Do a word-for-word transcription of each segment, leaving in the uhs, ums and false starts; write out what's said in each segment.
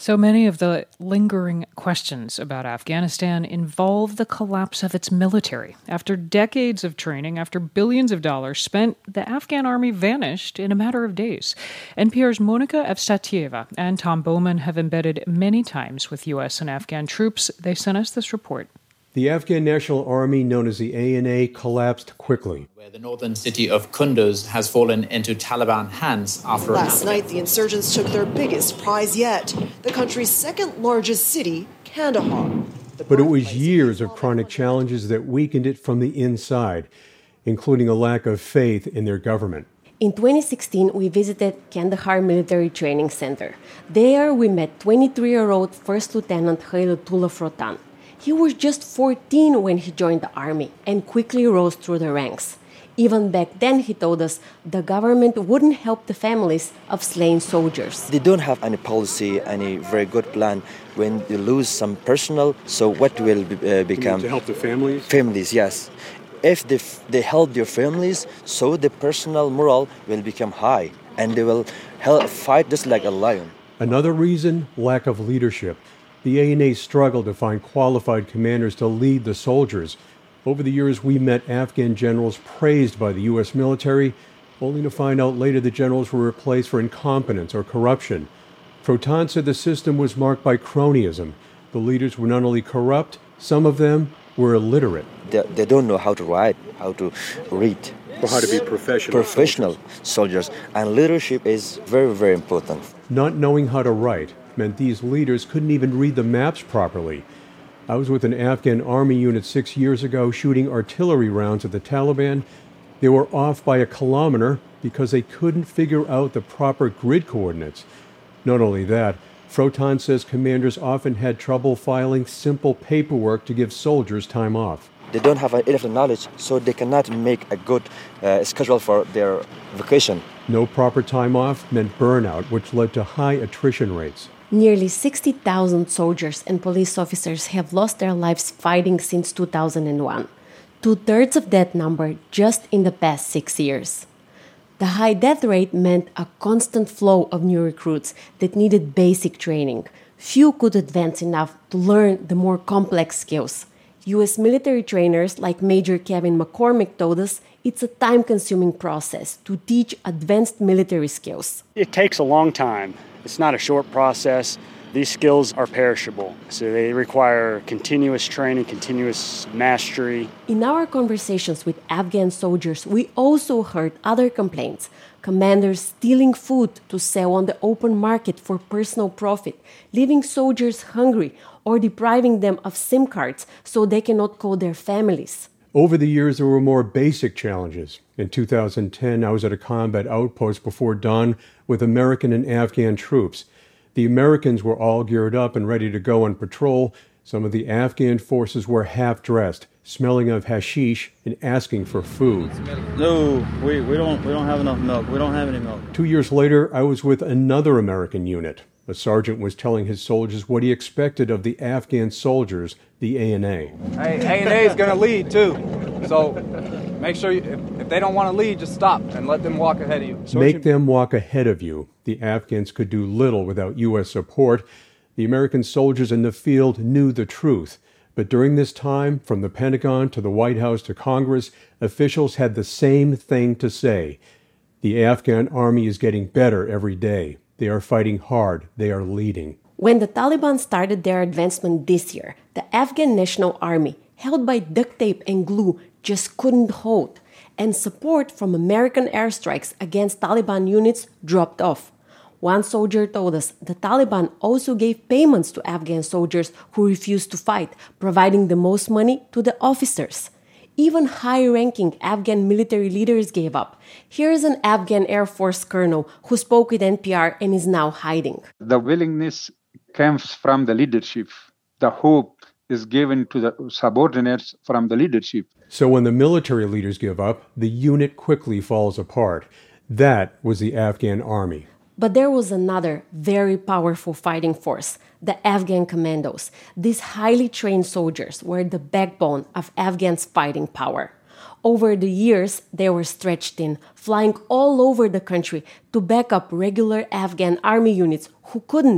So many of the lingering questions about Afghanistan involve the collapse of its military. After decades of training, after billions of dollars spent, the Afghan army vanished in a matter of days. N P R's Monika Evstatieva and Tom Bowman have embedded many times with U S and Afghan troops. They sent us this report. The Afghan National Army, known as the A N A, collapsed quickly. Where the northern city of Kunduz has fallen into Taliban hands after Last night, the insurgents took their biggest prize yet, the country's second largest city, Kandahar. But it was years of chronic challenges that weakened it from the inside, including a lack of faith in their government. In twenty sixteen, we visited Kandahar Military Training Center. There, we met twenty-three-year-old First Lieutenant Khairatullah Frotan. He was just fourteen when he joined the army and quickly rose through the ranks. Even back then, he told us, the government wouldn't help the families of slain soldiers. They don't have any policy, any very good plan when you lose some personnel. So what will be, uh, become? To help the families? Families, yes. If they, f- they help their families, so the personal morale will become high and they will help fight just like a lion. Another reason, lack of leadership. The A N A struggled to find qualified commanders to lead the soldiers. Over the years, we met Afghan generals praised by the U S military, only to find out later the generals were replaced for incompetence or corruption. Frotan said the system was marked by cronyism. The leaders were not only corrupt, some of them were illiterate. They, they don't know how to write, how to read. Or how to be professional. Professional soldiers. soldiers. And leadership is very, very important. Not knowing how to write meant these leaders couldn't even read the maps properly. I was with an Afghan army unit six years ago shooting artillery rounds at the Taliban. They were off by a kilometer because they couldn't figure out the proper grid coordinates. Not only that, Frotan says commanders often had trouble filing simple paperwork to give soldiers time off. They don't have enough knowledge, so they cannot make a good uh, schedule for their vacation. No proper time off meant burnout, which led to high attrition rates. Nearly sixty thousand soldiers and police officers have lost their lives fighting since two thousand one. Two-thirds of that number just in the past six years. The high death rate meant a constant flow of new recruits that needed basic training. Few could advance enough to learn the more complex skills. U S military trainers like Major Kevin McCormick told us it's a time-consuming process to teach advanced military skills. It takes a long time. It's not a short process. These skills are perishable, so they require continuous training, continuous mastery. In our conversations with Afghan soldiers, we also heard other complaints. Commanders stealing food to sell on the open market for personal profit, leaving soldiers hungry, or depriving them of SIM cards so they cannot call their families. Over the years, there were more basic challenges. In two thousand ten, I was at a combat outpost before dawn with American and Afghan troops. The Americans were all geared up and ready to go on patrol. Some of the Afghan forces were half-dressed, smelling of hashish and asking for food. No, we, we don't we don't have enough milk. We don't have any milk. Two years later, I was with another American unit. A sergeant was telling his soldiers what he expected of the Afghan soldiers, the A N A. Hey, A N A is going to lead, too. So make sure, you, if, if they don't want to lead, just stop and let them walk ahead of you. So Make them walk ahead of you. The Afghans could do little without U S support. The American soldiers in the field knew the truth. But during this time, from the Pentagon to the White House to Congress, officials had the same thing to say. The Afghan army is getting better every day. They are fighting hard. They are leading. When the Taliban started their advancement this year, the Afghan National Army, held by duct tape and glue, just couldn't hold. And support from American airstrikes against Taliban units dropped off. One soldier told us the Taliban also gave payments to Afghan soldiers who refused to fight, providing the most money to the officers. Even high-ranking Afghan military leaders gave up. Here is an Afghan Air Force colonel who spoke with N P R and is now hiding. The willingness comes from the leadership. The hope is given to the subordinates from the leadership. So when the military leaders give up, the unit quickly falls apart. That was the Afghan army. But there was another very powerful fighting force, the Afghan commandos. These highly trained soldiers were the backbone of Afghans' fighting power. Over the years, they were stretched thin, flying all over the country to back up regular Afghan army units who couldn't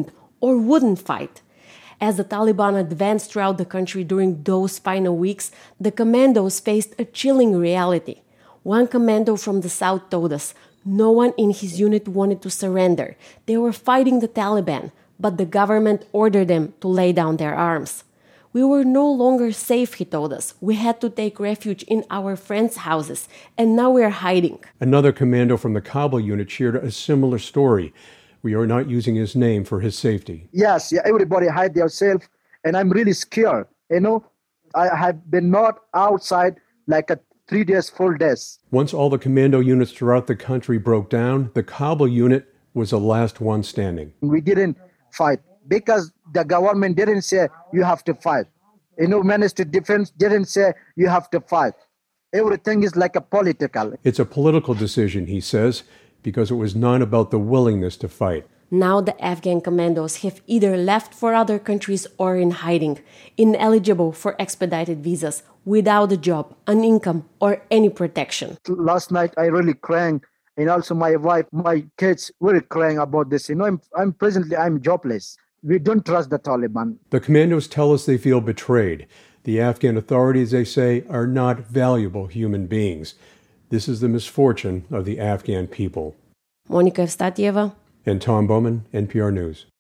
or wouldn't fight. As the Taliban advanced throughout the country during those final weeks, the commandos faced a chilling reality. One commando from the south told us no one in his unit wanted to surrender. They were fighting the Taliban, but the government ordered them to lay down their arms. We were no longer safe, he told us. We had to take refuge in our friends' houses, and now we are hiding. Another commando from the Kabul unit shared a similar story. We are not using his name for his safety. Yes, yeah, everybody hide themselves, and I'm really scared. You know, I have been not outside like a three days, four days. Once all the commando units throughout the country broke down, the Kabul unit was the last one standing. We didn't fight because the government didn't say you have to fight. You know, Ministry of Defense didn't say you have to fight. Everything is like a political. It's a political decision, he says, because it was not about the willingness to fight. Now the Afghan commandos have either left for other countries or in hiding, ineligible for expedited visas, without a job, an income, or any protection. Last night I really crying, and also my wife, my kids were crying about this. You know, I'm, I'm presently I'm jobless. We don't trust the Taliban. The commandos tell us they feel betrayed. The Afghan authorities, they say, are not valuable human beings. This is the misfortune of the Afghan people. Monica Evstatieva and Tom Bowman, N P R News.